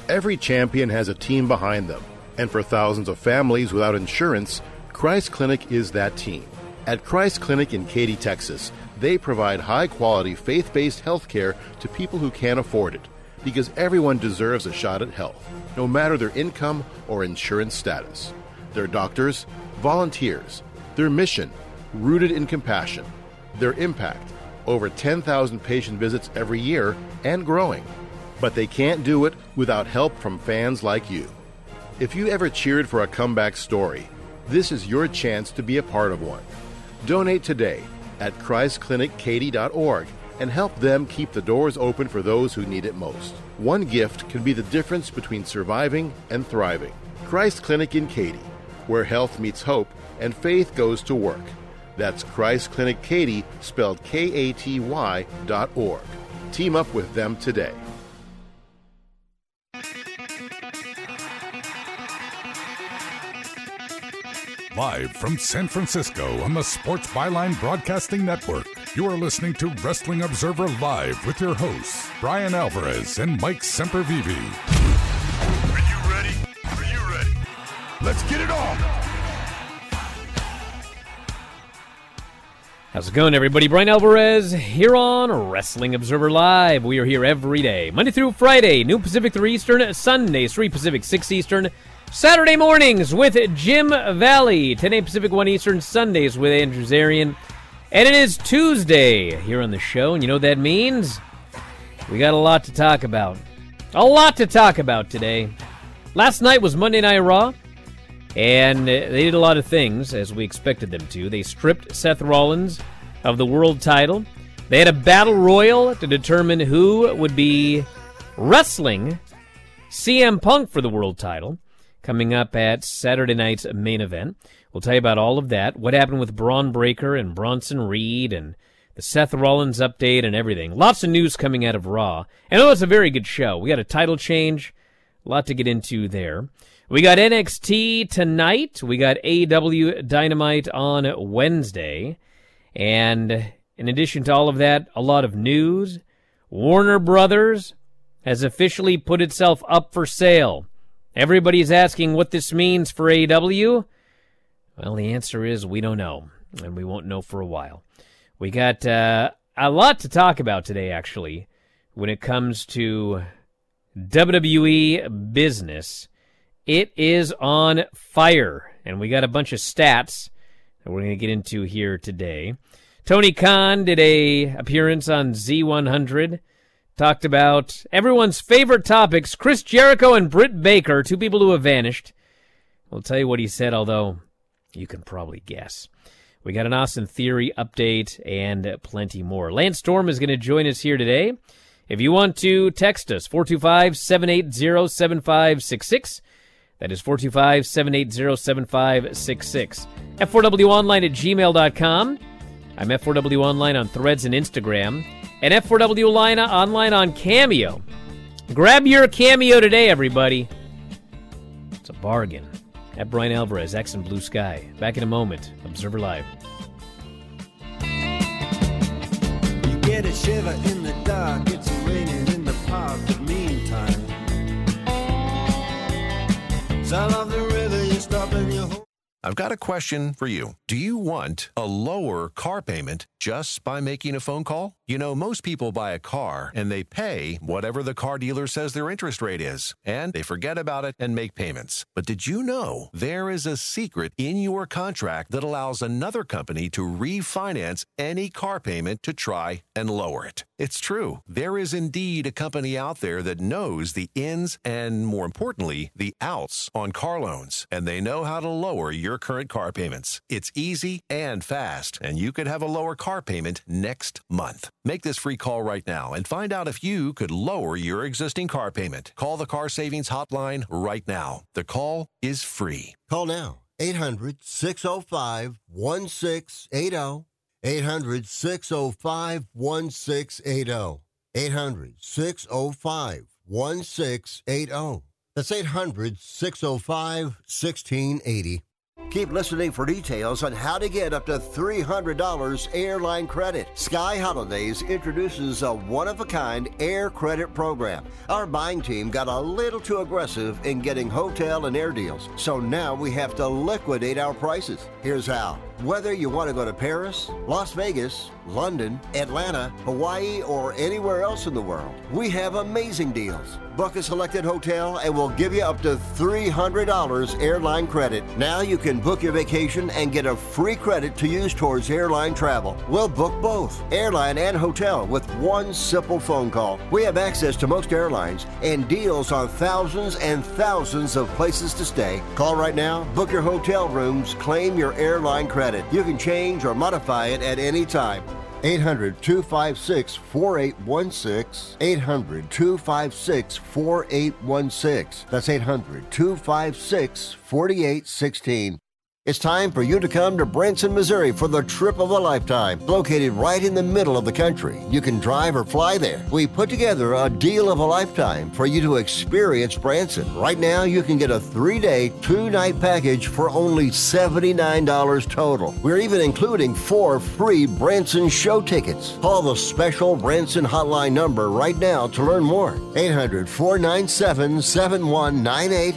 Every champion has a team behind them, and for thousands of families without insurance, Christ Clinic is that team. At Christ Clinic in Katy, Texas, they provide high-quality, faith-based health care to people who can't afford it, because everyone deserves a shot at health, no matter their income or insurance status. Their doctors, volunteers, their mission, rooted in compassion, their impact, over 10,000 patient visits every year and growing. But they can't do it without help from fans like you. If you ever cheered for a comeback story, this is your chance to be a part of one. Donate today at ChristClinicKaty.org and help them keep the doors open for those who need it most. One gift can be the difference between surviving and thriving. Christ Clinic in Katy, where health meets hope and faith goes to work. That's Christ Clinic Katy, spelled KATY.org. Team up with them today. Live from San Francisco on the Sports Byline Broadcasting Network, you are listening to Wrestling Observer Live with your hosts, Brian Alvarez and Mike Sempervive. Are you ready? Are you ready? Let's get it on! How's it going, everybody? Brian Alvarez here on Wrestling Observer Live. We are here every day, Monday through Friday, noon Pacific 3 Eastern, Sundays 3 Pacific 6 Eastern, Saturday mornings with Jim Valley, 10 a.m. Pacific 1 Eastern, Sundays with Andrew Zarian. And it is Tuesday here on the show, and you know what that means? We got a lot to talk about. A lot to talk about today. Last night was Monday Night Raw, and they did a lot of things, as we expected them to. They stripped Seth Rollins of the world title. They had a battle royal to determine who would be wrestling CM Punk for the world title, coming up at Saturday night's main event. We'll tell you about all of that, what happened with Braun Breaker and Bronson Reed, and the Seth Rollins update and everything. Lots of news coming out of Raw. And it's a very good show. We got a title change, a lot to get into there. We got NXT tonight. We got AEW Dynamite on Wednesday. And in addition to all of that, a lot of news. Warner Brothers has officially put itself up for sale. Everybody's asking what this means for AEW. Well, the answer is we don't know, and we won't know for a while. We got a lot to talk about today, actually, when it comes to WWE business. It is on fire, and we got a bunch of stats that we're going to get into here today. Tony Khan did a appearance on Z100, talked about everyone's favorite topics, Chris Jericho and Britt Baker, two people who have vanished. We'll tell you what he said, although you can probably guess. We got an Austin Theory update and plenty more. Lance Storm is going to join us here today. If you want to text us, 425-780-7566. That is 425-780-7566. F4WOnline@gmail.com. I'm F4W Online on Threads and Instagram. And F4W Online on Cameo. Grab your Cameo today, everybody. It's a bargain. At Brian Alvarez, X and Blue Sky. Back in a moment. Observer Live. You get a shiver in the dark. It's raining in the park. But meantime, sound of the river, you stop in your home. I've got a question for you. Do you want a lower car payment just by making a phone call? You know, most people buy a car and they pay whatever the car dealer says their interest rate is, and they forget about it and make payments. But did you know there is a secret in your contract that allows another company to refinance any car payment to try and lower it? It's true. There is indeed a company out there that knows the ins and, more importantly, the outs on car loans, and they know how to lower your current car payments. It's easy and fast, and you could have a lower car payment next month. Make this free call right now and find out if you could lower your existing car payment. Call the Car Savings Hotline right now. The call is free. Call now. 800-605-1680. 800-605-1680. 800-605-1680. That's 800-605-1680. Keep listening for details on how to get up to $300 airline credit. Sky Holidays introduces a one-of-a-kind air credit program. Our buying team got a little too aggressive in getting hotel and air deals, so now we have to liquidate our prices. Here's how. Whether you want to go to Paris, Las Vegas, London, Atlanta, Hawaii, or anywhere else in the world, we have amazing deals. Book a selected hotel and we'll give you up to $300 airline credit. Now you can book your vacation and get a free credit to use towards airline travel. We'll book both, airline and hotel, with one simple phone call. We have access to most airlines and deals on thousands and thousands of places to stay. Call right now, book your hotel rooms, claim your airline credit. You can change or modify it at any time. 800-256-4816. 800-256-4816. That's 800-256-4816. It's time for you to come to Branson, Missouri for the trip of a lifetime. Located right in the middle of the country, you can drive or fly there. We put together a deal of a lifetime for you to experience Branson. Right now, you can get a 3-day, 2-night package for only $79 total. We're even including 4 free Branson show tickets. Call the special Branson hotline number right now to learn more. 800-497-7198.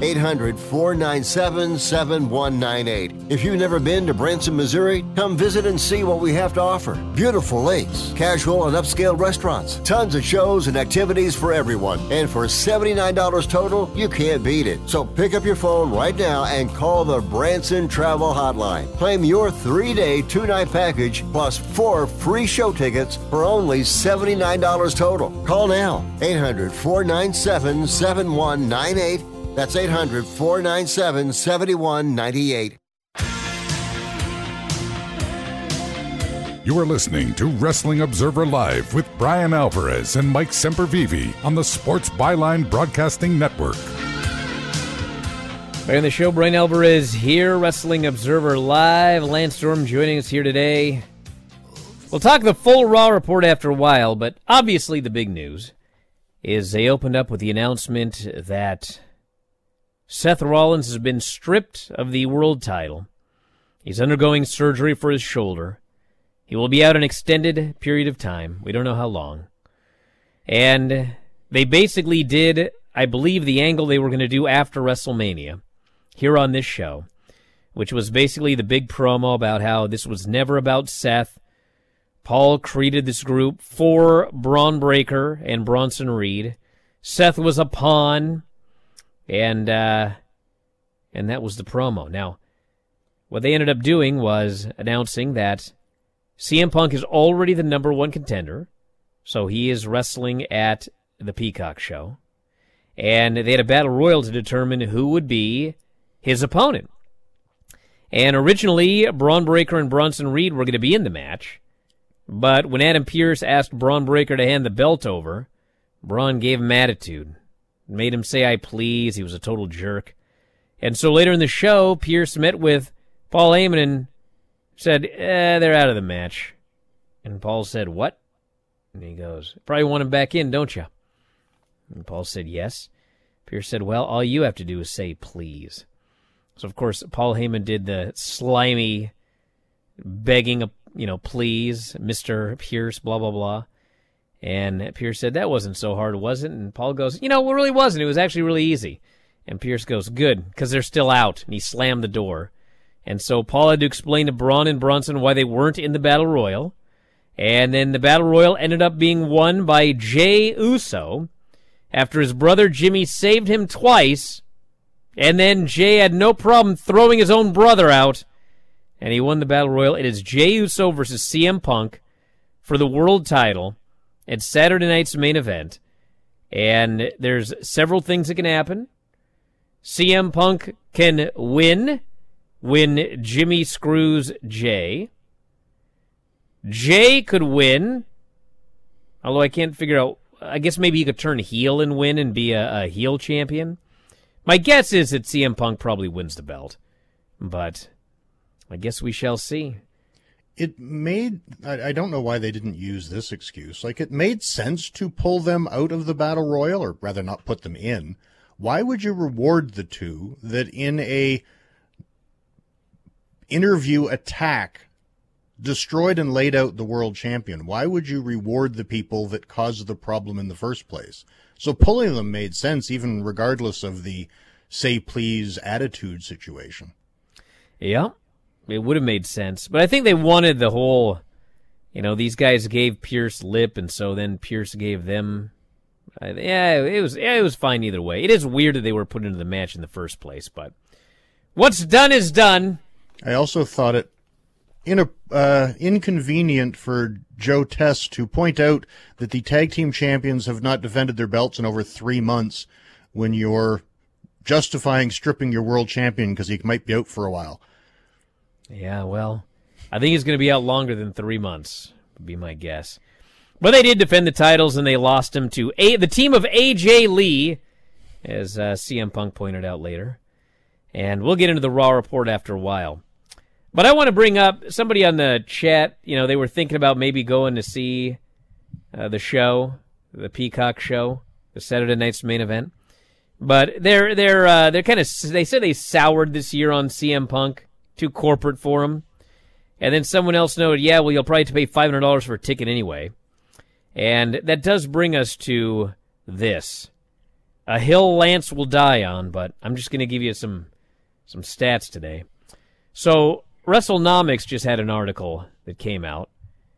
800-497-7198. If you've never been to Branson, Missouri, come visit and see what we have to offer. Beautiful lakes, casual and upscale restaurants, tons of shows and activities for everyone. And for $79 total, you can't beat it. So pick up your phone right now and call the Branson Travel Hotline. Claim your 3-day, 2-night package plus 4 free show tickets for only $79 total. Call now. 800-497-7198. That's 800-497-7198. You are listening to Wrestling Observer Live with Brian Alvarez and Mike Sempervive on the Sports Byline Broadcasting Network. Back on the show, Brian Alvarez here, Wrestling Observer Live. Lance Storm joining us here today. We'll talk the full Raw report after a while, but obviously the big news is they opened up with the announcement that Seth Rollins has been stripped of the world title. He's undergoing surgery for his shoulder. He will be out an extended period of time. We don't know how long. And they basically did, I believe, the angle they were going to do after WrestleMania here on this show, which was basically the big promo about how this was never about Seth. Paul created this group for Braun Breaker and Bronson Reed. Seth was a pawn. And that was the promo. Now, what they ended up doing was announcing that CM Punk is already the number 1 contender, so he is wrestling at the Peacock show. And they had a battle royal to determine who would be his opponent. And originally, Braun Breaker and Bronson Reed were going to be in the match, but when Adam Pearce asked Braun Breaker to hand the belt over, Braun gave him attitude. Made him say, "I please." He was a total jerk. And so later in the show, Pierce met with Paul Heyman and said, they're out of the match. And Paul said, "What?" And he goes, "Probably want him back in, don't you?" And Paul said, "Yes." Pierce said, "Well, all you have to do is say please." So, of course, Paul Heyman did the slimy begging, please, Mr. Pierce, blah, blah, blah. And Pierce said, "That wasn't so hard, was it?" And Paul goes, "It really wasn't. It was actually really easy." And Pierce goes, "Good, because they're still out." And he slammed the door. And so Paul had to explain to Braun and Bronson why they weren't in the Battle Royal. And then the Battle Royal ended up being won by Jey Uso after his brother Jimmy saved him twice. And then Jey had no problem throwing his own brother out. And he won the Battle Royal. It is Jey Uso versus CM Punk for the world title. It's Saturday night's main event, and there's several things that can happen. CM Punk can win when Jimmy screws Jey. Jey could win, although I can't figure out. I guess maybe he could turn heel and win and be a heel champion. My guess is that CM Punk probably wins the belt, but I guess we shall see. It made, I don't know why they didn't use this excuse. It made sense to pull them out of the Battle Royal, or rather not put them in. Why would you reward the two that in a interview attack destroyed and laid out the world champion. Why would you reward the people that caused the problem in the first place? So pulling them made sense, even regardless of the say please attitude situation. Yeah, it would have made sense. But I think they wanted the whole, these guys gave Pierce lip, and so then Pierce gave them. It was fine either way. It is weird that they were put into the match in the first place, but what's done is done. I also thought it inconvenient for Joe Test to point out that the tag team champions have not defended their belts in over 3 months when you're justifying stripping your world champion because he might be out for a while. Yeah, well, I think he's going to be out longer than 3 months, would be my guess. But they did defend the titles, and they lost them to the team of AJ Lee, as CM Punk pointed out later. And we'll get into the Raw report after a while. But I want to bring up somebody on the chat. They were thinking about maybe going to see the show, the Peacock show, the Saturday night's main event. But they're kind of, they said they soured this year on CM Punk, too corporate for him. And then someone else noted, yeah, well, you'll probably have to pay $500 for a ticket anyway. And that does bring us to this. A hill Lance will die on, but I'm just going to give you some stats today. So WrestleNomics just had an article that came out.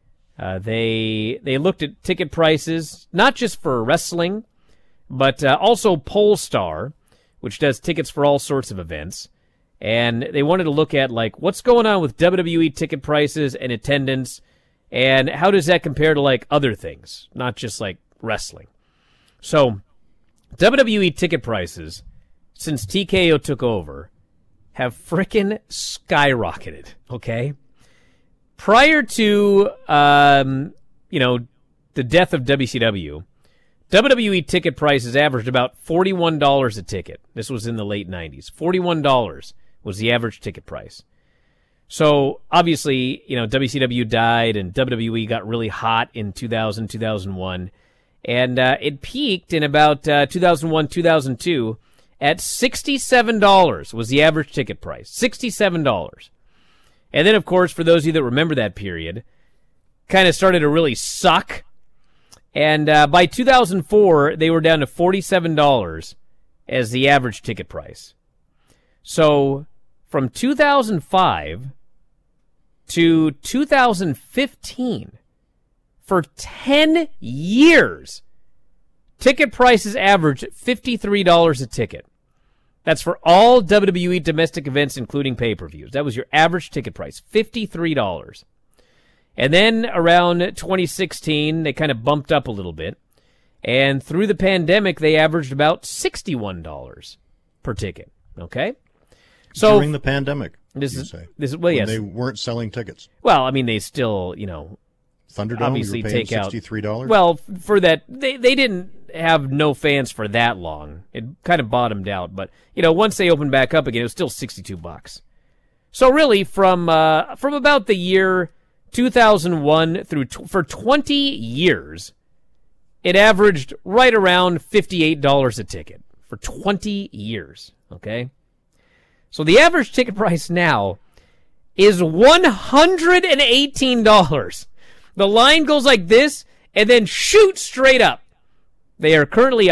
They looked at ticket prices, not just for wrestling, but also Polestar, which does tickets for all sorts of events. And they wanted to look at, what's going on with WWE ticket prices and attendance, and how does that compare to, other things, not just, wrestling. So, WWE ticket prices, since TKO took over, have frickin' skyrocketed, okay? Prior to, the death of WCW, WWE ticket prices averaged about $41 a ticket. This was in the late 90s. $41 was the average ticket price. So, obviously, WCW died and WWE got really hot in 2000, 2001. And it peaked in about 2001, 2002 at $67 was the average ticket price. $67. And then, of course, for those of you that remember that period, kind of started to really suck. And by 2004, they were down to $47 as the average ticket price. So, from 2005 to 2015, for 10 years, ticket prices averaged $53 a ticket. That's for all WWE domestic events, including pay-per-views. That was your average ticket price, $53. And then around 2016, they kind of bumped up a little bit. And through the pandemic, they averaged about $61 per ticket. Okay? So during the pandemic, yes. They weren't selling tickets. Well, I mean, they still, Thunderdome, obviously you were paying take out $63. Well, for that, they didn't have no fans for that long. It kind of bottomed out, but once they opened back up again, it was still $62. So really, from about the year 2001 for 20 years, it averaged right around $58 a ticket for 20 years. Okay. So the average ticket price now is $118. The line goes like this and then shoots straight up. They are currently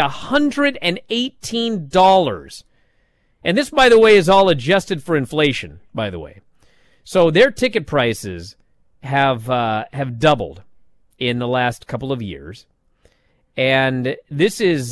$118. And this, by the way, is all adjusted for inflation, by the way. So their ticket prices have doubled in the last couple of years. And this is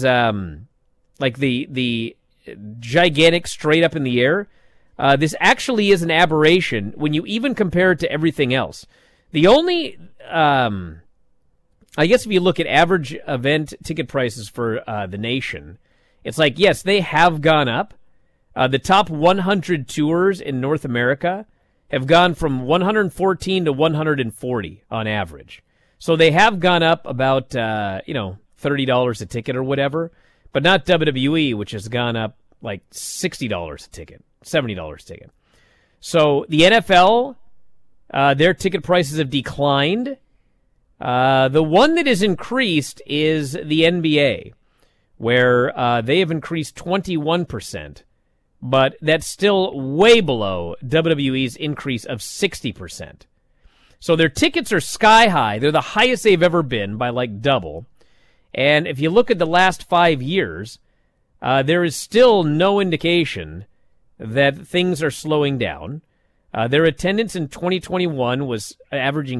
the gigantic straight up in the air. This actually is an aberration when you even compare it to everything else. The only, I guess if you look at average event ticket prices for the nation, it's yes, they have gone up. The top 100 tours in North America have gone from 114 to 140 on average. So they have gone up about, $30 a ticket or whatever, but not WWE, which has gone up $60 a ticket, $70 a ticket. So the NFL, their ticket prices have declined. The one that has increased is the NBA, where they have increased 21%. but that's still way below WWE's increase of 60%. So their tickets are sky high. They're the highest they've ever been by like double. And if you look at the last 5 years, there is still no indication that things are slowing down. Their attendance in 2021 was averaging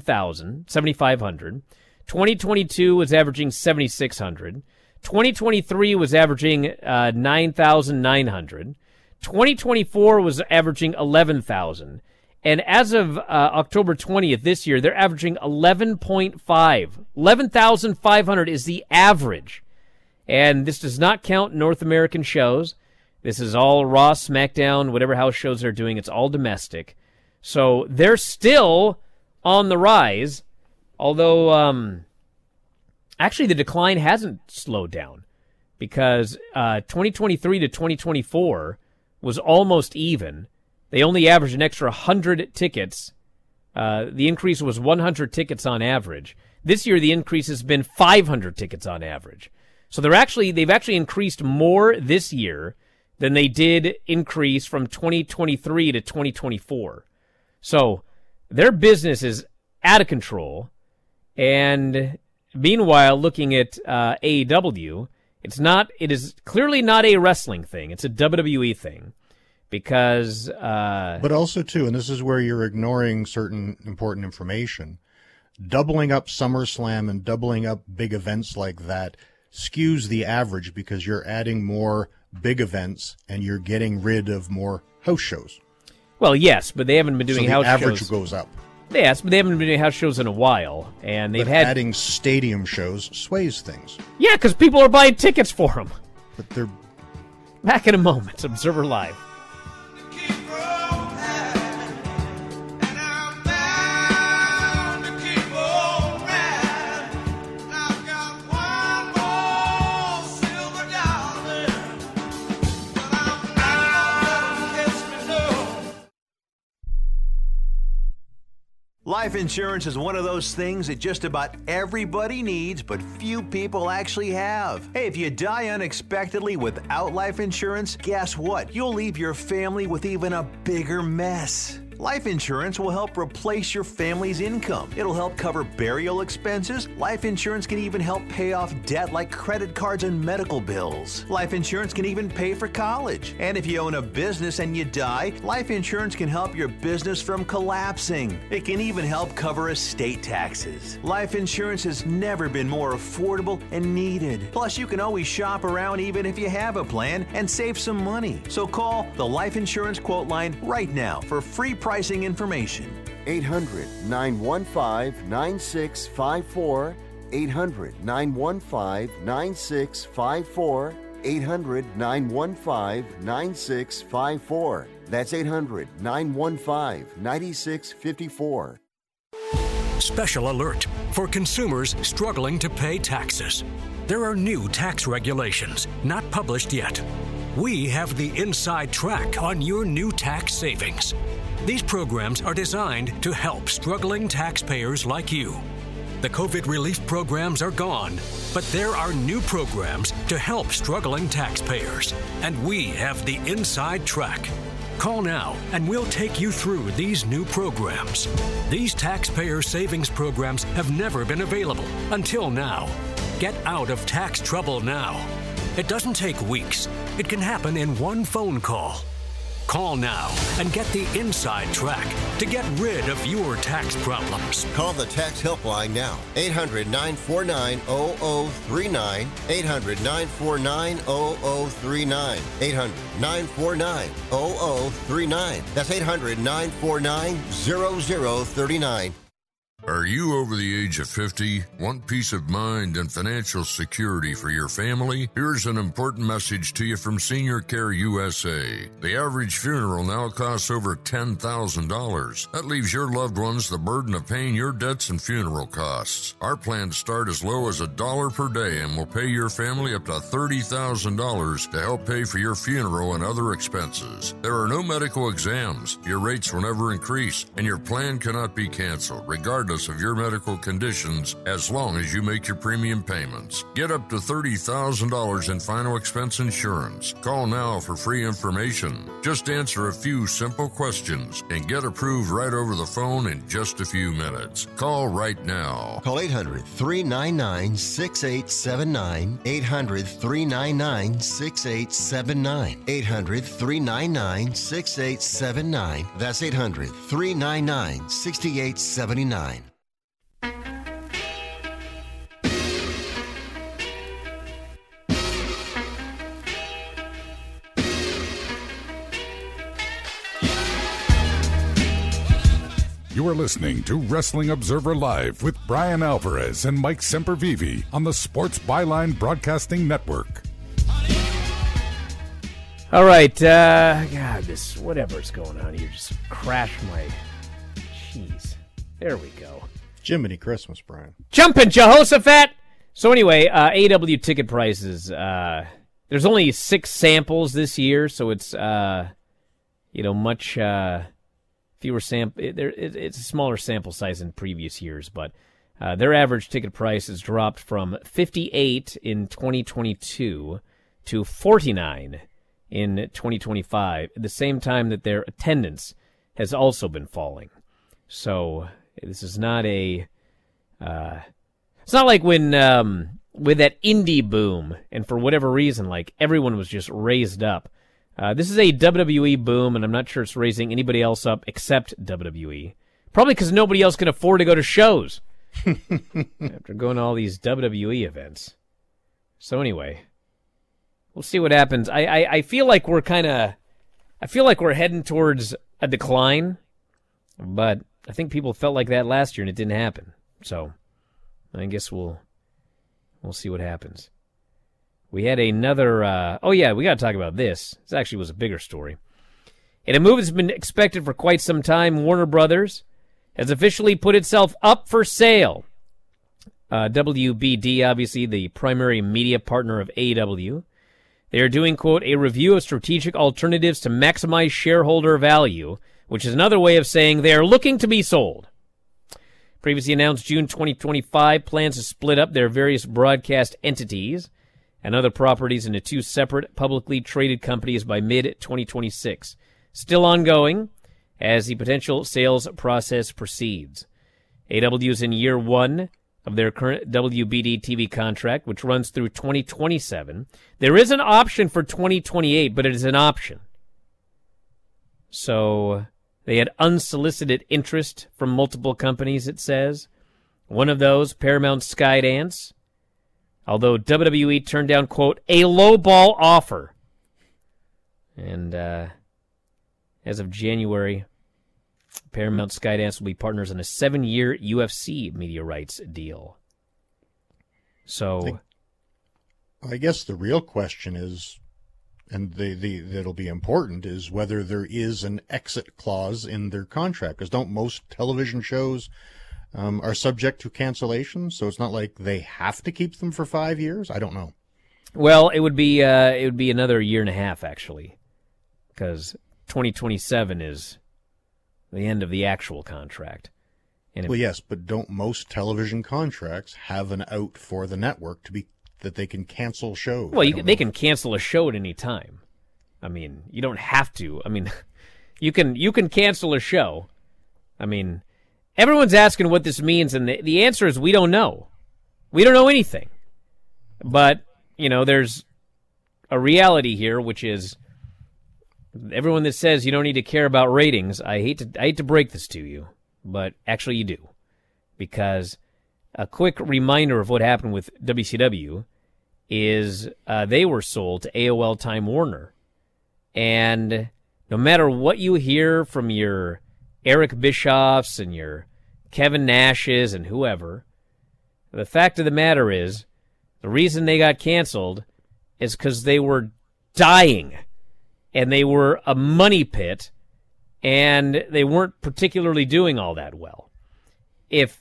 7,500. 2022 was averaging 7,600. 2023 was averaging 9,900. 2024 was averaging 11,000. And as of October 20th this year, they're averaging 11.5. 11,500 is the average. And this does not count North American shows. This is all Raw, SmackDown, whatever house shows they're doing. It's all domestic. So they're still on the rise, although actually the decline hasn't slowed down because 2023 to 2024 was almost even. They only averaged an extra 100 tickets. The increase was 100 tickets on average. This year the increase has been 500 tickets on average. So they've actually increased more this year than they did increase from 2023 to 2024. So their business is out of control. And meanwhile, looking at AEW, it is clearly not a wrestling thing. It's a WWE thing. Because but also too, and this is where you're ignoring certain important information, doubling up SummerSlam and doubling up big events like that skews the average because you're adding more big events and you're getting rid of more house shows. Well, yes, but they haven't been doing house shows. So the average goes up. Yes, but they haven't been doing house shows in a while, and adding stadium shows sways things. Yeah, because people are buying tickets for them. But they're back in a moment. Observer Live. Life insurance is one of those things that just about everybody needs, but few people actually have. Hey, if you die unexpectedly without life insurance, guess what? You'll leave your family with even a bigger mess. Life insurance will help replace your family's income. It'll help cover burial expenses. Life insurance can even help pay off debt like credit cards and medical bills. Life insurance can even pay for college. And if you own a business and you die, life insurance can help your business from collapsing. It can even help cover estate taxes. Life insurance has never been more affordable and needed. Plus, you can always shop around even if you have a plan and save some money. So call the Life Insurance Quote Line right now for free pricing information. 800-915-9654. 800-915-9654. 800-915-9654. That's 800-915-9654. Special alert for consumers struggling to pay taxes. There are new tax regulations not published yet. We have the inside track on your new tax savings. These programs are designed to help struggling taxpayers like you. The COVID relief programs are gone, but there are new programs to help struggling taxpayers, and we have the inside track. Call now and we'll take you through these new programs. These taxpayer savings programs have never been available until now. Get out of tax trouble now. It doesn't take weeks. It can happen in one phone call. Call now and get the inside track to get rid of your tax problems. Call the tax helpline now. 800-949-0039. 800-949-0039. 800-949-0039. That's 800-949-0039. Are you over the age of 50? Want peace of mind and financial security for your family? Here's an important message to you from Senior Care USA. The average funeral now costs over $10,000. That leaves your loved ones the burden of paying your debts and funeral costs. Our plans start as low as $1 per day and will pay your family up to $30,000 to help pay for your funeral and other expenses. There are no medical exams. Your rates will never increase, and your plan cannot be canceled, regardless regardless of your medical conditions, as long as you make your premium payments. Get up to $30,000 in final expense insurance. Call now for free information. Just answer a few simple questions and get approved right over the phone in just a few minutes. Call right now. Call 800-399-6879. 800-399-6879. 800-399-6879. That's 800-399-6879. You are listening to Wrestling Observer Live with Brian Alvarez and Mike Sempervive on the Sports Byline Broadcasting Network. All right, God, this whatever's going on here just crashed my. Jeez, there we go. Jiminy Christmas, Brian. Jumping Jehoshaphat. So anyway, AEW ticket prices. There's only 6 samples this year, so it's much fewer it's a smaller sample size than previous years, but their average ticket price has dropped from $58 in 2022 to $49 in 2025, at the same time that their attendance has also been falling. So this is not it's not like when with that indie boom, and for whatever reason, like everyone was just raised up. This is a WWE boom, and I'm not sure it's raising anybody else up except WWE. Probably because nobody else can afford to go to shows after going to all these WWE events. So anyway, we'll see what happens. I feel like we're heading towards a decline, but I think people felt like that last year and it didn't happen. So I guess we'll see what happens. We had another, we got to talk about this. This actually was a bigger story. In a move that's been expected for quite some time, Warner Brothers has officially put itself up for sale. WBD, obviously the primary media partner of AEW. They are doing, quote, a review of strategic alternatives to maximize shareholder value, which is another way of saying they are looking to be sold. Previously announced June 2025 plans to split up their various broadcast entities and other properties into 2 separate publicly traded companies by mid-2026. Still ongoing as the potential sales process proceeds. AEW is in year 1 of their current WBD TV contract, which runs through 2027. There is an option for 2028, but it is an option. So they had unsolicited interest from multiple companies, it says. One of those, Paramount Skydance, although WWE turned down, quote, a lowball offer. And as of January, Paramount Skydance will be partners in a 7-year UFC media rights deal. So I guess the real question is, and that'll be important, is whether there is an exit clause in their contract. Because don't most television shows are subject to cancellation? So it's not like they have to keep them for 5 years? I don't know. Well, it would be another year and a half, actually, because 2027 is the end of the actual contract. And well, yes, but don't most television contracts have an out for the network to be that they can cancel shows? Well, they can cancel a show at any time. I mean, you don't have to. I mean, you can cancel a show. I mean, everyone's asking what this means, and the answer is we don't know. We don't know anything. But, there's a reality here, which is everyone that says you don't need to care about ratings, I hate to break this to you, but actually you do. Because a quick reminder of what happened with WCW is they were sold to AOL Time Warner. And no matter what you hear from your Eric Bischoffs and your Kevin Nashes and whoever, the fact of the matter is the reason they got canceled is because they were dying. And they were a money pit, and they weren't particularly doing all that well. If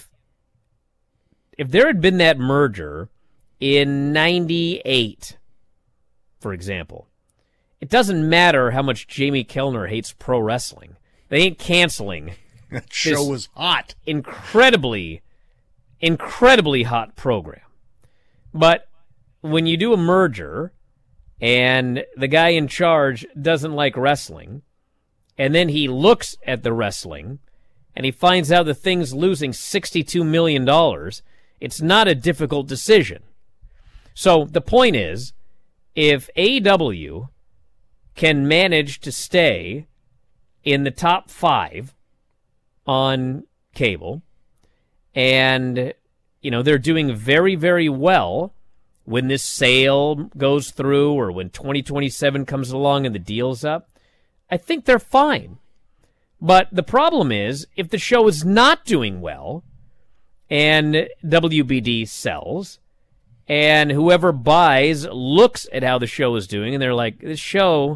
there had been that merger in 98, for example, it doesn't matter how much Jamie Kellner hates pro wrestling. They ain't canceling That show was hot. Incredibly hot program. But when you do a merger and the guy in charge doesn't like wrestling, and then he looks at the wrestling and he finds out the thing's losing $62 million, it's not a difficult decision. So the point is, if AEW can manage to stay in the top 5 on cable, and, they're doing very, very well when this sale goes through or when 2027 comes along and the deal's up, I think they're fine. But the problem is, if the show is not doing well and WBD sells, and whoever buys looks at how the show is doing, and they're like, this show,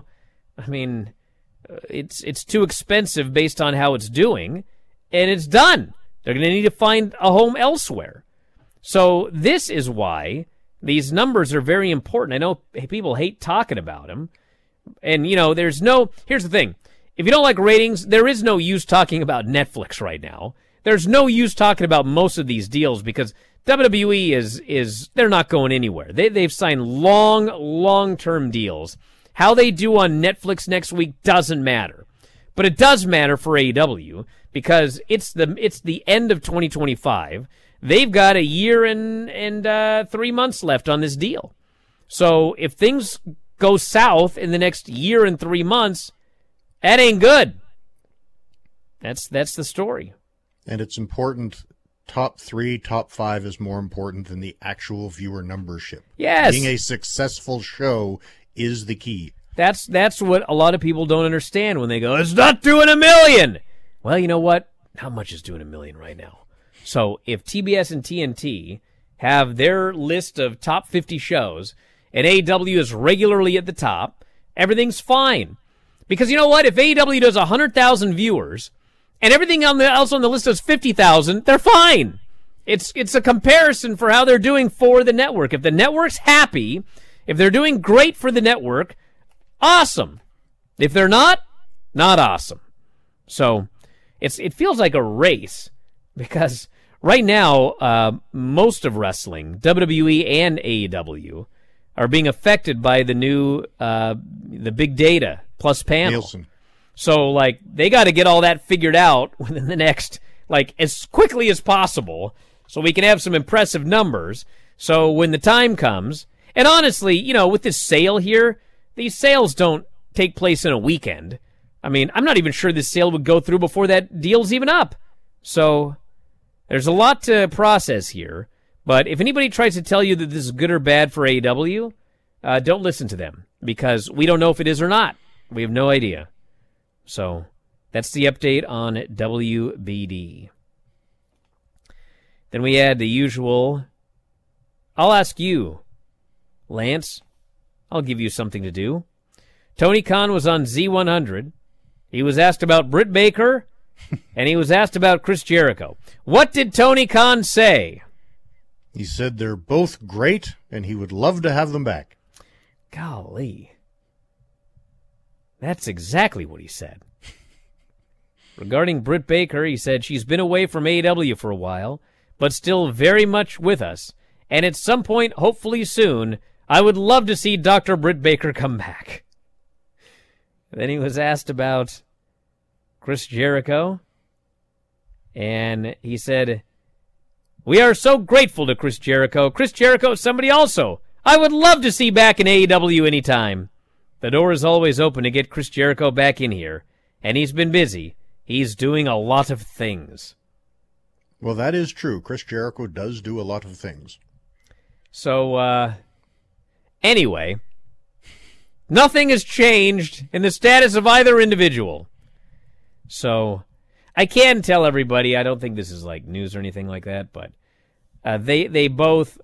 it's too expensive based on how it's doing, and it's done. They're going to need to find a home elsewhere. So this is why these numbers are very important. I know people hate talking about them. And, here's the thing. If you don't like ratings, there is no use talking about Netflix right now. There's no use talking about most of these deals because WWE is they're not going anywhere. They've signed long-term deals. How they do on Netflix next week doesn't matter. But it does matter for AEW because it's the end of 2025. They've got a year and 3 months left on this deal. So if things go south in the next year and 3 months, that ain't good. That's the story. And it's important. Top 3, top 5 is more important than the actual viewer numbership. Yes. Being a successful show is the key. That's what a lot of people don't understand when they go, it's not doing $1 million. Well, you know what? How much is doing $1 million right now? So if TBS and TNT have their list of top 50 shows and AEW is regularly at the top, everything's fine. Because you know what? If AEW does 100,000 viewers and everything else on the list is 50,000, they're fine. It's a comparison for how they're doing for the network. If the network's happy, if they're doing great for the network, awesome. If they're not awesome. So it feels like a race because right now most of wrestling, WWE and AEW, are being affected by the new the big data plus panel. Nielsen. So, they got to get all that figured out within the next, as quickly as possible so we can have some impressive numbers. So when the time comes, and honestly, with this sale here, these sales don't take place in a weekend. I'm not even sure this sale would go through before that deal's even up. So there's a lot to process here. But if anybody tries to tell you that this is good or bad for AEW, don't listen to them because we don't know if it is or not. We have no idea. So that's the update on WBD. Then we had the usual, I'll ask you, Lance, I'll give you something to do. Tony Khan was on Z100. He was asked about Britt Baker, and he was asked about Chris Jericho. What did Tony Khan say? He said they're both great, and he would love to have them back. Golly. That's exactly what he said. Regarding Britt Baker, he said she's been away from AEW for a while, but still very much with us. And at some point, hopefully soon, I would love to see Dr. Britt Baker come back. Then he was asked about Chris Jericho, and he said, we are so grateful to Chris Jericho. Chris Jericho is somebody also I would love to see back in AEW anytime. The door is always open to get Chris Jericho back in here, and he's been busy. He's doing a lot of things. Well, that is true. Chris Jericho does do a lot of things. So, anyway, nothing has changed in the status of either individual. So, I can tell everybody, I don't think this is like news or anything like that, but they both,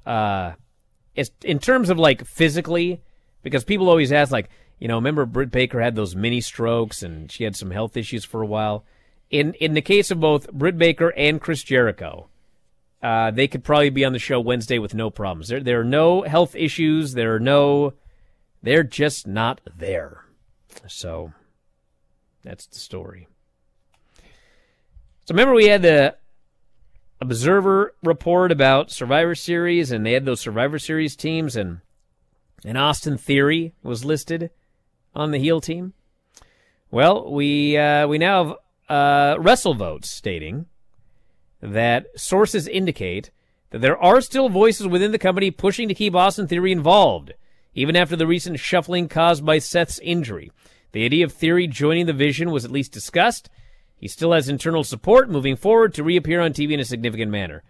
in terms of like physically, because people always ask like, you know, remember Britt Baker had those mini strokes and she had some health issues for a while. In the case of both Britt Baker and Chris Jericho, they could probably be on the show Wednesday with no problems. There are no health issues. They're just not there. So that's the story. So remember we had the Observer report about Survivor Series, and they had those Survivor Series teams, and Austin Theory was listed on the heel team. Well, we now have WrestleVotes stating that sources indicate that there are still voices within the company pushing to keep Austin Theory involved, even after the recent shuffling caused by Seth's injury. The idea of Theory joining the Vision was at least discussed. He still has internal support moving forward to reappear on TV in a significant manner.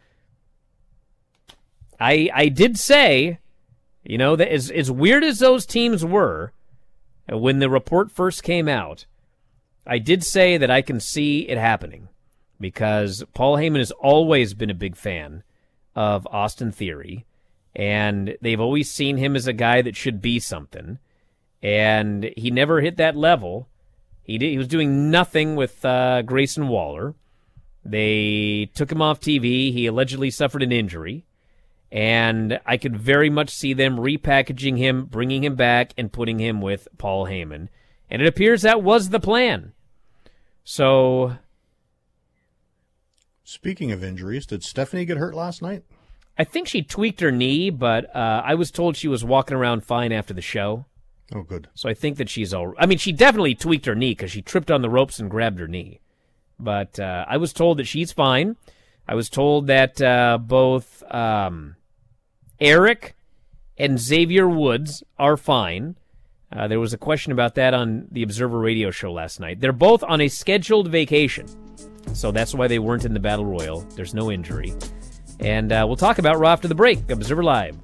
I did say, that as weird as those teams were when the report first came out, I did say that I can see it happening because Paul Heyman has always been a big fan of Austin Theory, and they've always seen him as a guy that should be something, and he never hit that level. He was doing nothing with Grayson Waller. They took him off TV. He allegedly suffered an injury. And I could very much see them repackaging him, bringing him back, and putting him with Paul Heyman. And it appears that was the plan. So, speaking of injuries, did Stephanie get hurt last night? I think she tweaked her knee, but I was told she was walking around fine after the show. Oh, good. So I think that she's all... I mean, she definitely tweaked her knee because she tripped on the ropes and grabbed her knee. But I was told that she's fine. I was told that both Eric and Xavier Woods are fine. There was a question about that on the Observer radio show last night. They're both on a scheduled vacation. So that's why they weren't in the Battle Royal. There's no injury. And we'll talk about Raw after the break. Observer Live.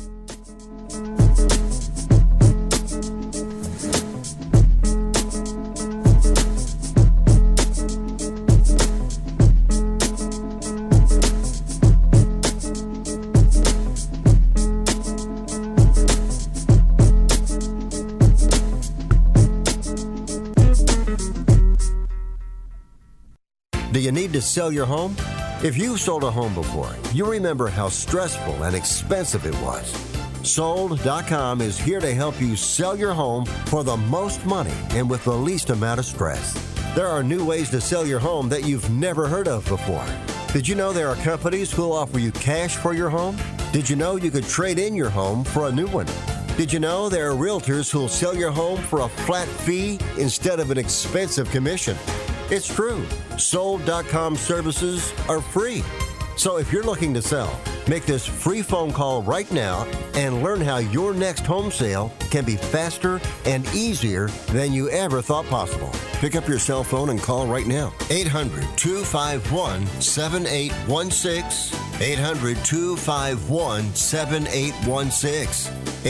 Do you need to sell your home? If you've sold a home before, you remember how stressful and expensive it was. Sold.com is here to help you sell your home for the most money and with the least amount of stress. There are new ways to sell your home that you've never heard of before. Did you know there are companies who'll offer you cash for your home? Did you know you could trade in your home for a new one? Did you know there are realtors who'll sell your home for a flat fee instead of an expensive commission? It's true. Sold.com services are free. So if you're looking to sell, make this free phone call right now and learn how your next home sale can be faster and easier than you ever thought possible. Pick up your cell phone and call right now. 800-251-7816. 800-251-7816.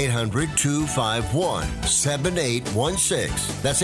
800-251-7816. That's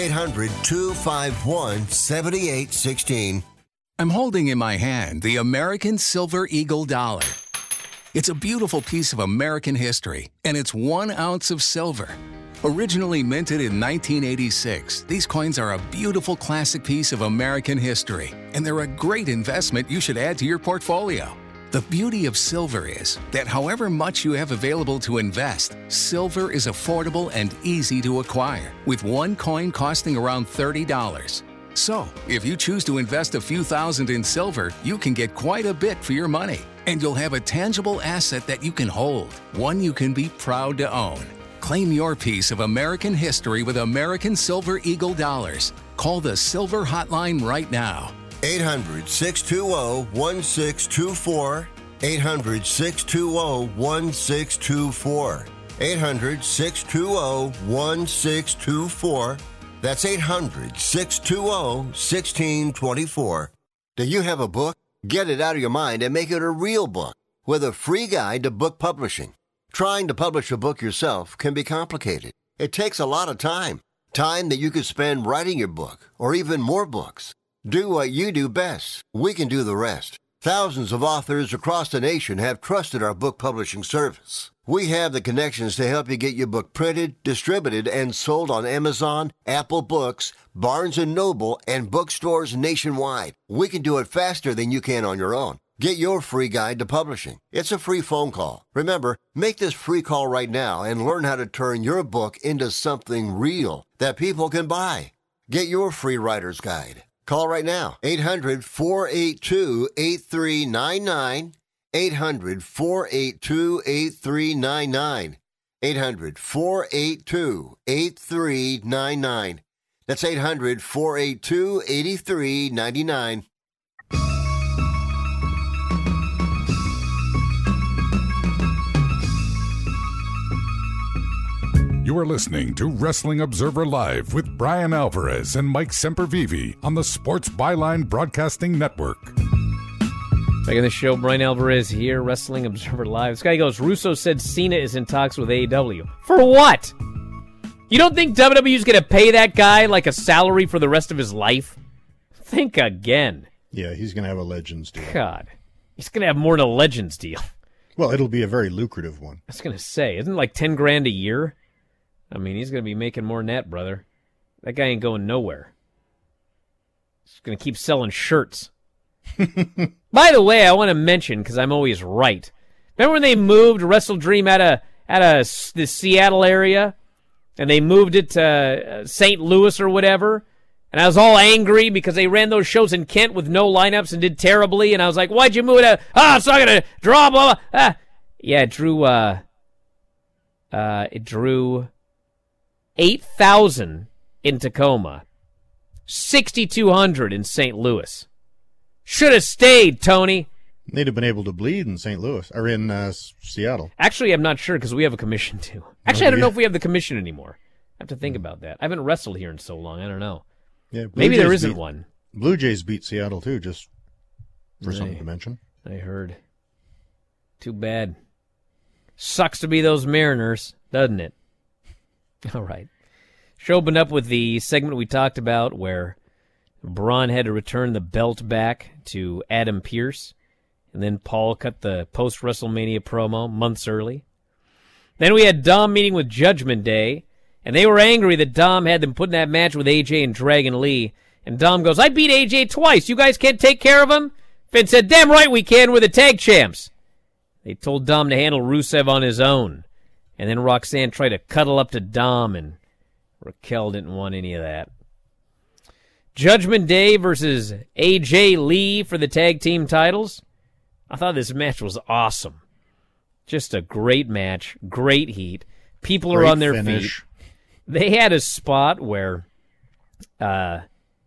800-251-7816. I'm holding in my hand the American Silver Eagle dollar. It's a beautiful piece of American history, and it's 1 ounce of silver. Originally minted in 1986, these coins are a beautiful classic piece of American history, and they're a great investment you should add to your portfolio. The beauty of silver is that however much you have available to invest, silver is affordable and easy to acquire, with one coin costing around $30. So, if you choose to invest a few thousand in silver, you can get quite a bit for your money, and you'll have a tangible asset that you can hold, one you can be proud to own. Claim your piece of American history with American Silver Eagle dollars. Call the Silver Hotline right now. 800-620-1624. 800-620-1624. 800-620-1624. That's 800-620-1624. Do you have a book? Get it out of your mind and make it a real book with a free guide to book publishing. Trying to publish a book yourself can be complicated. It takes a lot of time. Time that you could spend writing your book or even more books. Do what you do best. We can do the rest. Thousands of authors across the nation have trusted our book publishing service. We have the connections to help you get your book printed, distributed, and sold on Amazon, Apple Books, Barnes & Noble, and bookstores nationwide. We can do it faster than you can on your own. Get your free guide to publishing. It's a free phone call. Remember, make this free call right now and learn how to turn your book into something real that people can buy. Get your free writer's guide. Call right now. 800-482-8399. 800-482-8399. 800-482-8399. That's 800-482-8399. You are listening to Wrestling Observer Live with Brian Alvarez and Mike Sempervive on the Sports Byline Broadcasting Network. Back in the show, Brian Alvarez here, Wrestling Observer Live. This guy goes, Russo said Cena is in talks with AEW. For what? You don't think WWE's going to pay that guy like a salary for the rest of his life? Think again. Yeah, he's going to have a Legends deal. God. He's going to have more than a Legends deal. Well, it'll be a very lucrative one. I was going to say, isn't it like $10,000 a year? I mean, he's going to be making more than that, brother. That guy ain't going nowhere. He's going to keep selling shirts. By the way, I want to mention, because I'm always right. Remember when they moved Wrestle Dream out of the Seattle area? And they moved it to St. Louis or whatever? And I was all angry because they ran those shows in Kent with no lineups and did terribly. And I was like, why'd you move it out? It's not going to draw, blah, blah. Yeah, it drew 8,000 in Tacoma, 6,200 in St. Louis. Should have stayed, Tony. They'd have been able to bleed in St. Louis, or in Seattle. Actually, I'm not sure because we have a commission too. Actually, I don't know if we have the commission anymore. I have to think about that. I haven't wrestled here in so long. I don't know. Yeah, maybe there isn't one. Blue Jays beat Seattle too, just for something to mention. I heard. Too bad. Sucks to be those Mariners, doesn't it? All right. Show opened up with the segment we talked about where Braun had to return the belt back to Adam Pearce, and then Paul cut the post-WrestleMania promo months early. Then we had Dom meeting with Judgment Day, and they were angry that Dom had them put in that match with AJ and Dragon Lee, and Dom goes, I beat AJ twice. You guys can't take care of him? Finn said, damn right we can. We're the tag champs. They told Dom to handle Rusev on his own. And then Roxanne tried to cuddle up to Dom, and Raquel didn't want any of that. Judgment Day versus AJ Lee for the tag team titles. I thought this match was awesome. Just a great match, great heat. People are on their feet. They had a spot where AJ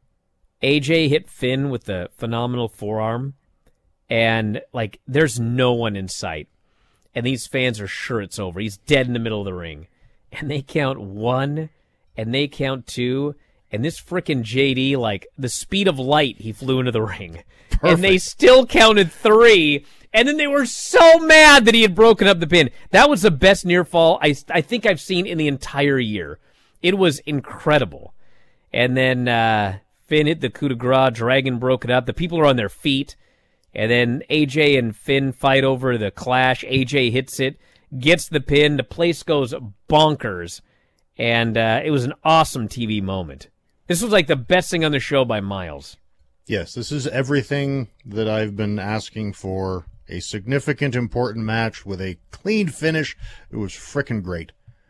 hit Finn with the phenomenal forearm, and like there's no one in sight. And these fans are sure it's over. He's dead in the middle of the ring. And they count 1, and they count 2, and this frickin' JD, like, the speed of light, he flew into the ring. Perfect. And they still counted 3, and then they were so mad that he had broken up the pin. That was the best near fall I think I've seen in the entire year. It was incredible. And then Finn hit the coup de grace, Dragon broke it up. The people are on their feet. And then AJ and Finn fight over the clash. AJ hits it, gets the pin. The place goes bonkers. And it was an awesome TV moment. This was like the best thing on the show by miles. Yes, this is everything that I've been asking for. A significant, important match with a clean finish. It was frickin' great.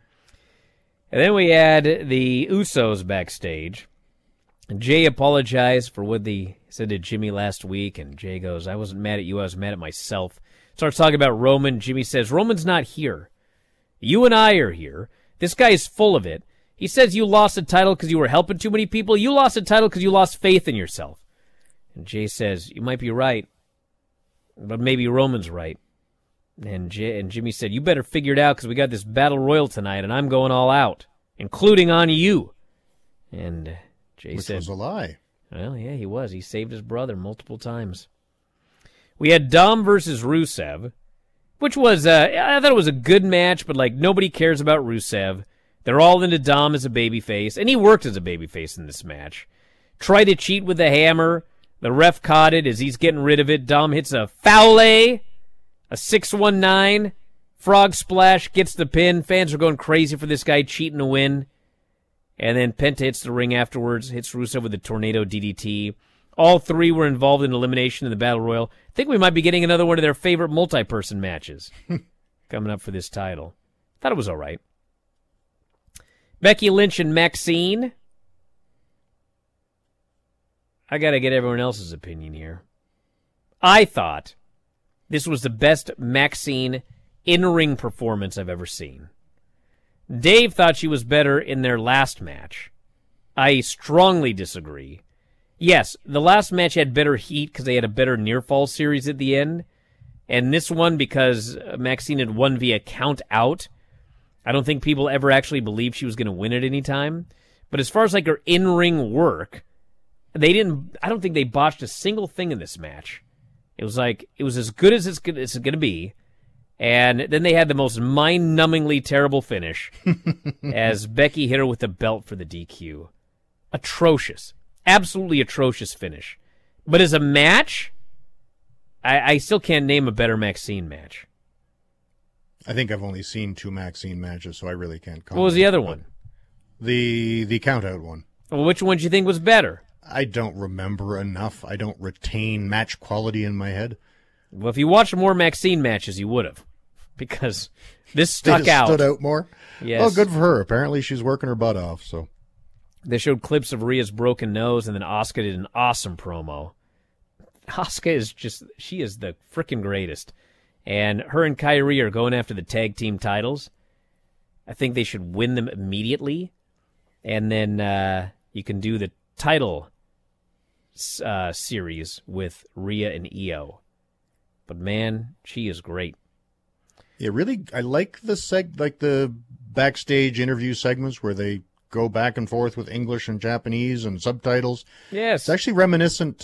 And then we had the Usos backstage. Jay apologized for what he said to Jimmy last week, and Jay goes, I wasn't mad at you, I was mad at myself. Starts talking about Roman. Jimmy says, Roman's not here. You and I are here. This guy is full of it. He says you lost the title because you were helping too many people. You lost the title because you lost faith in yourself. And Jay says, you might be right, but maybe Roman's right. And Jimmy said, you better figure it out because we got this battle royal tonight, and I'm going all out, including on you. And Jay said, which was a lie. Well, yeah, he was. He saved his brother multiple times. We had Dom versus Rusev, which was, I thought it was a good match, but, like, nobody cares about Rusev. They're all into Dom as a babyface, and he worked as a babyface in this match. Tried to cheat with the hammer. The ref caught it as he's getting rid of it. Dom hits a foul, a 619, frog splash, gets the pin. Fans are going crazy for this guy cheating to win. And then Penta hits the ring afterwards, hits Rusev with a tornado DDT. All three were involved in elimination in the Battle Royal. I think we might be getting another one of their favorite multi-person matches coming up for this title. Thought it was all right. Becky Lynch and Maxine. I got to get everyone else's opinion here. I thought this was the best Maxine in-ring performance I've ever seen. Dave thought she was better in their last match. I strongly disagree. Yes, the last match had better heat because they had a better near-fall series at the end. And this one, because Maxine had won via count out, I don't think people ever actually believed she was going to win at any time. But as far as like her in-ring work, I don't think they botched a single thing in this match. It was as good as it's going to be. And then they had the most mind-numbingly terrible finish as Becky hit her with the belt for the DQ. Atrocious. Absolutely atrocious finish. But as a match, I still can't name a better Maxine match. I think I've only seen 2 Maxine matches, so I really can't comment. What was the other one? The count-out one. Well, which one do you think was better? I don't remember enough. I don't retain match quality in my head. Well, if you watched more Maxine matches, you would have. Because this stuck out. Stood out more? Yes. Oh, good for her. Apparently she's working her butt off, so. They showed clips of Rhea's broken nose, and then Asuka did an awesome promo. Asuka is she is the frickin' greatest. And her and Kairi are going after the tag team titles. I think they should win them immediately. And then you can do the title series with Rhea and Io. But man, she is great. Yeah, really, I like the backstage interview segments where they go back and forth with English and Japanese and subtitles. Yes. It's actually reminiscent.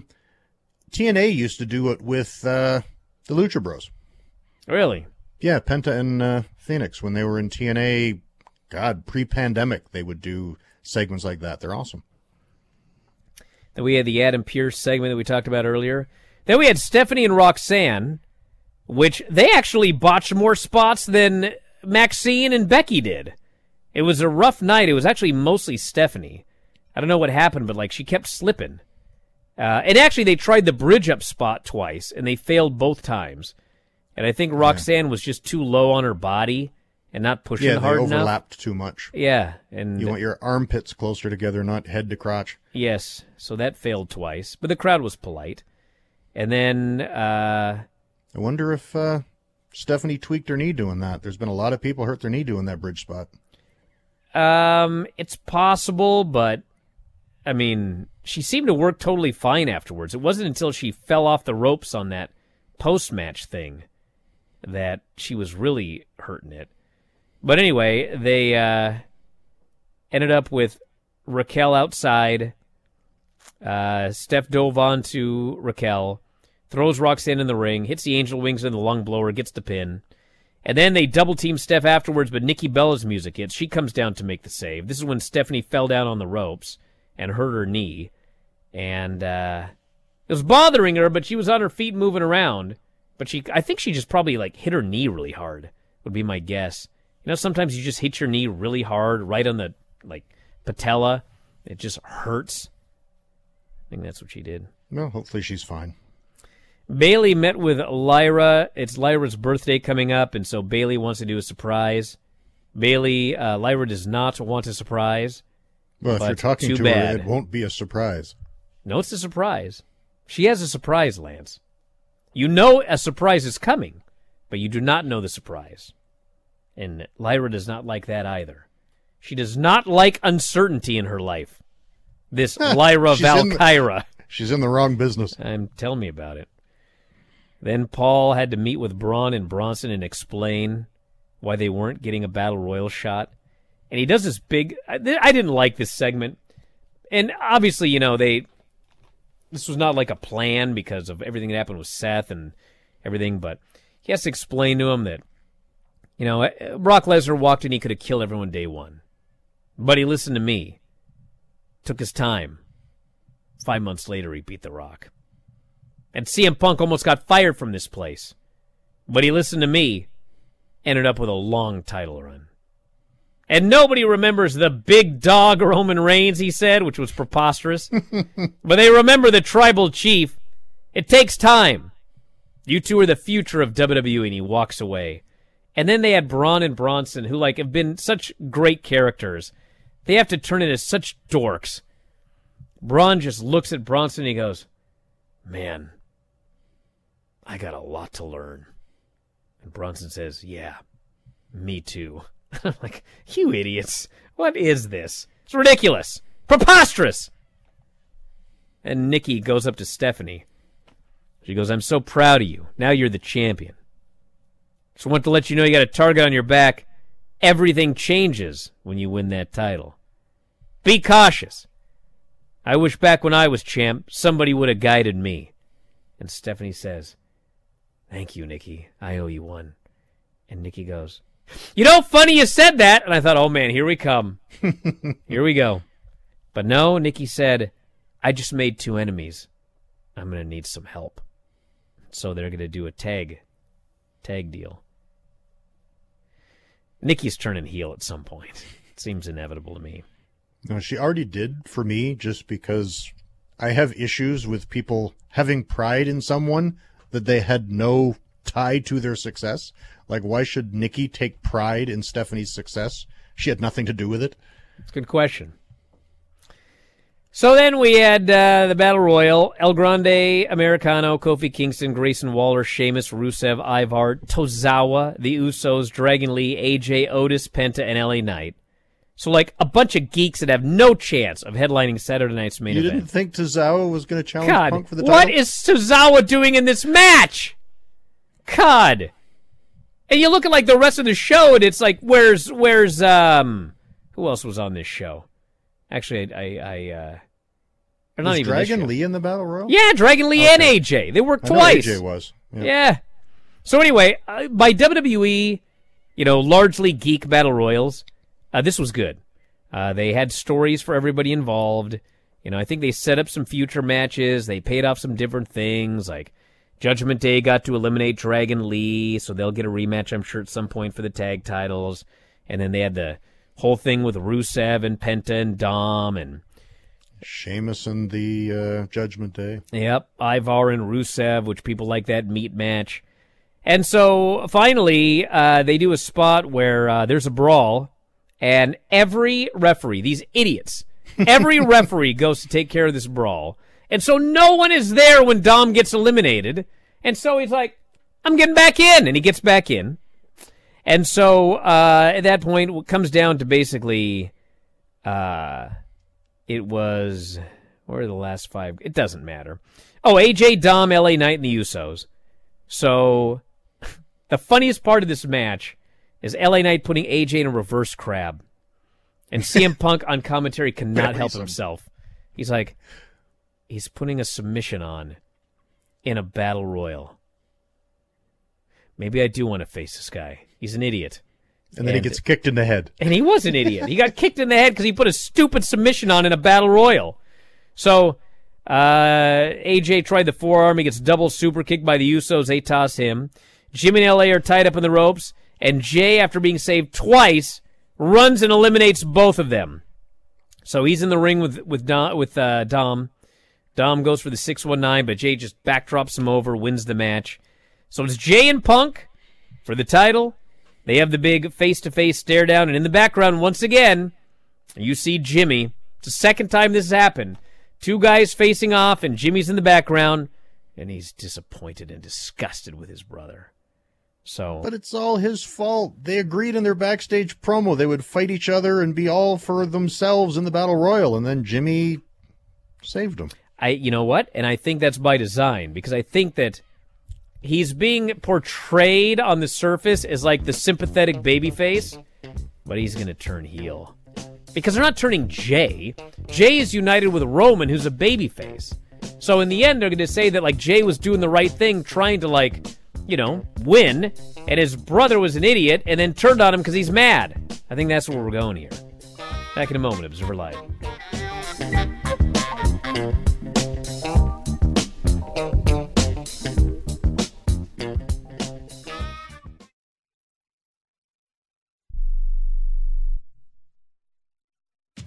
TNA used to do it with the Lucha Bros. Really? Yeah, Penta and Phoenix. When they were in TNA, pre-pandemic, they would do segments like that. They're awesome. Then we had the Adam Pearce segment that we talked about earlier. Then we had Stephanie and Roxanne, which they actually botched more spots than Maxine and Becky did. It was a rough night. It was actually mostly Stephanie. I don't know what happened, but she kept slipping. And actually, they tried the bridge up spot twice, and they failed both times. And I think Roxanne was just too low on her body and not pushing hard enough. Yeah, they overlapped too much. Yeah. And you want your armpits closer together, not head to crotch. Yes, so that failed twice. But the crowd was polite. And then I wonder if Stephanie tweaked her knee doing that. There's been a lot of people hurt their knee doing that bridge spot. It's possible, but I mean, she seemed to work totally fine afterwards. It wasn't until she fell off the ropes on that post-match thing that she was really hurting it. But anyway, they ended up with Raquel outside. Steph dove onto Raquel, throws Roxanne in the ring, hits the angel wings in the lung blower, gets the pin. And then they double-team Steph afterwards, but Nikki Bella's music hits. She comes down to make the save. This is when Stephanie fell down on the ropes and hurt her knee. And it was bothering her, but she was on her feet moving around. But I think she just probably hit her knee really hard, would be my guess. You know, sometimes you just hit your knee really hard, right on the patella. It just hurts. I think that's what she did. Well, hopefully she's fine. Bayley met with Lyra. It's Lyra's birthday coming up, and so Bayley wants to do a surprise. Lyra does not want a surprise. Well, if you're talking to her, it won't be a surprise. No, it's a surprise. She has a surprise, Lance. You know a surprise is coming, but you do not know the surprise. And Lyra does not like that either. She does not like uncertainty in her life. This Lyra Valkyra. She's in the wrong business. Tell me about it. Then Paul had to meet with Braun and Bronson and explain why they weren't getting a Battle Royal shot. And he does this big... I didn't like this segment. And obviously, this was not like a plan because of everything that happened with Seth and everything, but he has to explain to him that, Brock Lesnar walked in, he could have killed everyone day one. But he listened to me. Took his time. 5 months later, he beat The Rock. And CM Punk almost got fired from this place. But he listened to me. Ended up with a long title run. And nobody remembers the big dog Roman Reigns, he said, which was preposterous. But they remember the tribal chief. It takes time. You two are the future of WWE, and he walks away. And then they had Braun and Bronson, who have been such great characters. They have to turn into such dorks. Braun just looks at Bronson and he goes, man, I got a lot to learn. And Bronson says, yeah, me too. I'm like, you idiots. What is this? It's ridiculous. Preposterous. And Nikki goes up to Stephanie. She goes, I'm so proud of you. Now you're the champion. Just want to let you know you got a target on your back. Everything changes when you win that title. Be cautious. I wish back when I was champ, somebody would have guided me. And Stephanie says, thank you, Nikki. I owe you one. And Nikki goes, you know, funny you said that. And I thought, oh, man, here we come. Here we go. But no, Nikki said, I just made 2 enemies. I'm going to need some help. So they're going to do a tag deal. Nikki's turning heel at some point. It seems inevitable to me. No, she already did for me, just because I have issues with people having pride in someone that they had no tie to their success. Like, why should Nikki take pride in Stephanie's success? She had nothing to do with it. It's a good question. So then we had the Battle Royal. El Grande, Americano, Kofi Kingston, Grayson Waller, Sheamus, Rusev, Ivar, Tozawa, The Usos, Dragon Lee, AJ, Otis, Penta, and LA Knight. So, like, a bunch of geeks that have no chance of headlining Saturday night's main event. You didn't think Tozawa was going to challenge Punk for the title? What is Tozawa doing in this match? God. And you look at, like, the rest of the show, and it's like, where's who else was on this show? Actually, was Dragon Lee in the Battle Royal? Yeah, Dragon Lee and AJ. They worked twice. AJ was. Yeah. So anyway, by WWE, largely geek Battle Royals, this was good. They had stories for everybody involved. I think they set up some future matches. They paid off some different things, like Judgment Day got to eliminate Dragon Lee, so they'll get a rematch, I'm sure, at some point for the tag titles. And then they had the whole thing with Rusev and Penta and Dom and Sheamus and the Judgment Day. Yep, Ivar and Rusev, which people like that meat match. And so finally, they do a spot where there's a brawl, and every referee, these idiots, every referee goes to take care of this brawl. And so no one is there when Dom gets eliminated. And so he's like, I'm getting back in. And he gets back in. And so at that point, it comes down to basically, it was, where are the last 5? It doesn't matter. Oh, AJ, Dom, LA Knight, and the Usos. So the funniest part of this match is LA Knight putting AJ in a reverse crab. And CM Punk on commentary cannot help himself. He's like, he's putting a submission on in a battle royal. Maybe I do want to face this guy. He's an idiot. And then he gets kicked in the head. And he was an idiot. He got kicked in the head because he put a stupid submission on in a battle royal. So AJ tried the forearm. He gets double super kicked by the Usos. They toss him. Jimmy and LA are tied up in the ropes. And Jay, after being saved twice, runs and eliminates both of them. So he's in the ring with Dom. Dom goes for the 619, but Jay just backdrops him over, wins the match. So it's Jay and Punk for the title. They have the big face-to-face stare down, and in the background, once again, you see Jimmy. It's the second time this has happened. 2 guys facing off, and Jimmy's in the background, and he's disappointed and disgusted with his brother. But it's all his fault. They agreed in their backstage promo they would fight each other and be all for themselves in the Battle Royal, and then Jimmy saved them. You know what? And I think that's by design, because I think that he's being portrayed on the surface as like the sympathetic babyface, but he's going to turn heel. Because they're not turning Jay. Jay is united with Roman, who's a babyface. So in the end, they're going to say that like Jay was doing the right thing, trying to win, and his brother was an idiot, and then turned on him because he's mad. I think that's where we're going here. Back in a moment, Observer Live.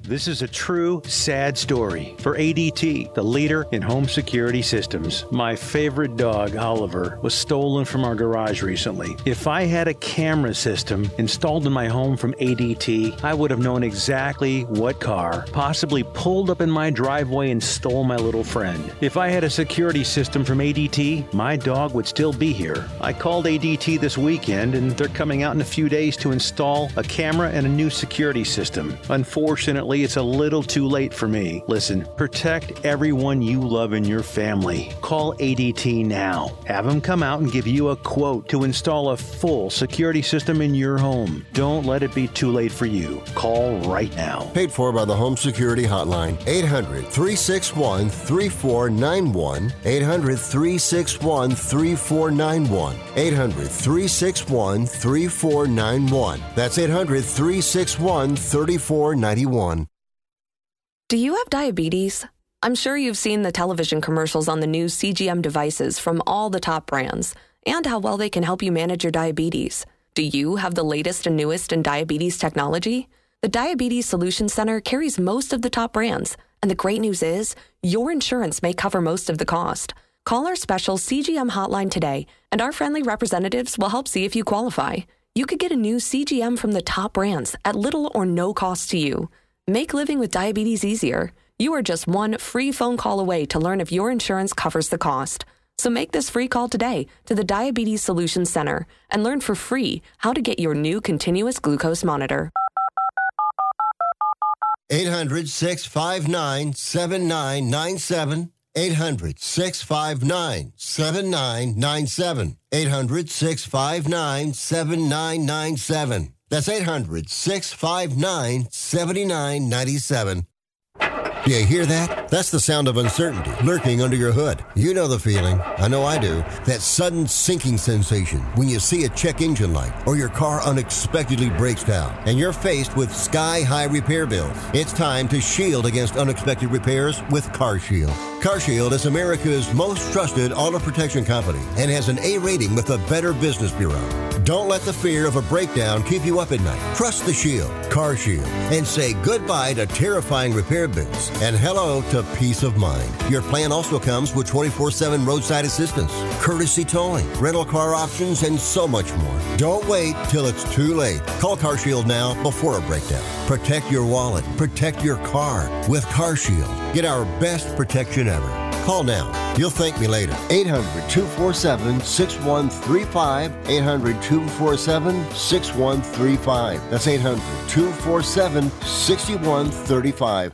This is a true, sad story for ADT, the leader in home security systems. My favorite dog, Oliver, was stolen from our garage recently. If I had a camera system installed in my home from ADT, I would have known exactly what car possibly pulled up in my driveway and stole my little friend. If I had a security system from ADT, my dog would still be here. I called ADT this weekend, and they're coming out in a few days to install a camera and a new security system. Unfortunately, it's a little too late for me. Listen, protect everyone you love in your family. Call ADT now. Have them come out and give you a quote to install a full security system in your home. Don't let it be too late for you. Call right now. Paid for by the Home Security Hotline. 800-361-3491. 800-361-3491. 800-361-3491. That's 800-361-3491. Do you have diabetes? I'm sure you've seen the television commercials on the new CGM devices from all the top brands and how well they can help you manage your diabetes. Do you have the latest and newest in diabetes technology? The Diabetes Solutions Center carries most of the top brands, and the great news is your insurance may cover most of the cost. Call our special CGM hotline today, and our friendly representatives will help see if you qualify. You could get a new CGM from the top brands at little or no cost to you. Make living with diabetes easier. You are just one free phone call away to learn if your insurance covers the cost. So make this free call today to the Diabetes Solutions Center and learn for free how to get your new continuous glucose monitor. 800-659-7997. 800-659-7997. 800-659-7997. That's 800-659-7997. Do you hear that? That's the sound of uncertainty lurking under your hood. You know the feeling. I know I do. That sudden sinking sensation when you see a check engine light or your car unexpectedly breaks down and you're faced with sky-high repair bills. It's time to shield against unexpected repairs with CarShield. CarShield is America's most trusted auto protection company and has an A rating with the Better Business Bureau. Don't let the fear of a breakdown keep you up at night. Trust the Shield, CarShield, and say goodbye to terrifying repair bills and hello to peace of mind. Your plan also comes with 24/7 roadside assistance, courtesy towing, rental car options, and so much more. Don't wait till it's too late. Call CarShield now before a breakdown. Protect your wallet. Protect your car with CarShield. Get our best protection ever. Call now. You'll thank me later. 800-247-6135. 800-247-6135. That's 800-247-6135.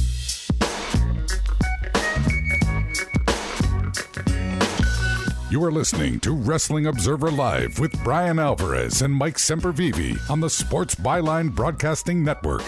You are listening to Wrestling Observer Live with Brian Alvarez and Mike Sempervive on the Sports Byline Broadcasting Network.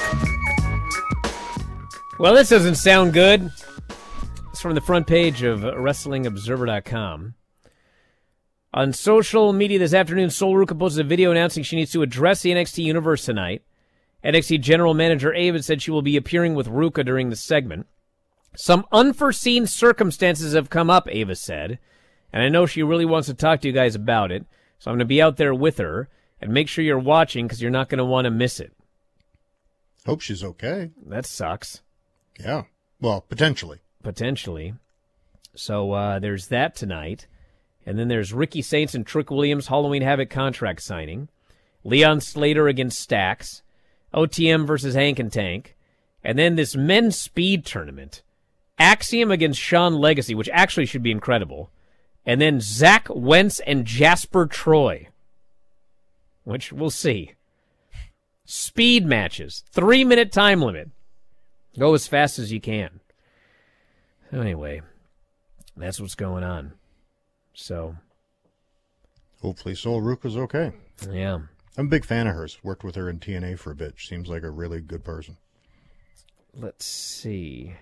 Well, this doesn't sound good. It's from the front page of WrestlingObserver.com. On social media this afternoon, Sol Ruca posted a video announcing she needs to address the NXT Universe tonight. NXT General Manager Ava said she will be appearing with Ruca during the segment. Some unforeseen circumstances have come up, Ava said, and I know she really wants to talk to you guys about it, so I'm going to be out there with her, and make sure you're watching because you're not going to want to miss it. Hope she's okay. That sucks. Yeah. Well, potentially. Potentially. So there's that tonight. And then there's Ricky Saints and Trick Williams Halloween Havoc contract signing. Leon Slater against Stax. OTM versus Hank and Tank. And then this men's speed tournament. Axiom against Sean Legacy, which actually should be incredible. And then Zach Wentz and Jasper Troy, which we'll see. Speed matches. 3-minute time limit. Go as fast as you can. Anyway, that's what's going on. So, hopefully Sol Ruca's okay. Yeah. I'm a big fan of hers. Worked with her in TNA for a bit. She seems like a really good person. Let's see.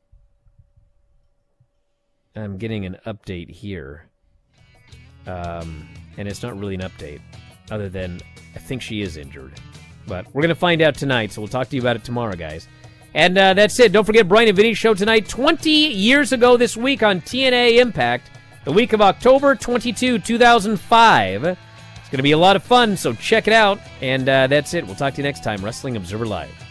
I'm getting an update here. And it's not really an update, other than I think she is injured. But we're going to find out tonight, so we'll talk to you about it tomorrow, guys. And that's it. Don't forget Brian and Vinny's show tonight, 20 years ago this week on TNA Impact, the week of October 22, 2005. It's going to be a lot of fun, so check it out. And that's it. We'll talk to you next time, Wrestling Observer Live.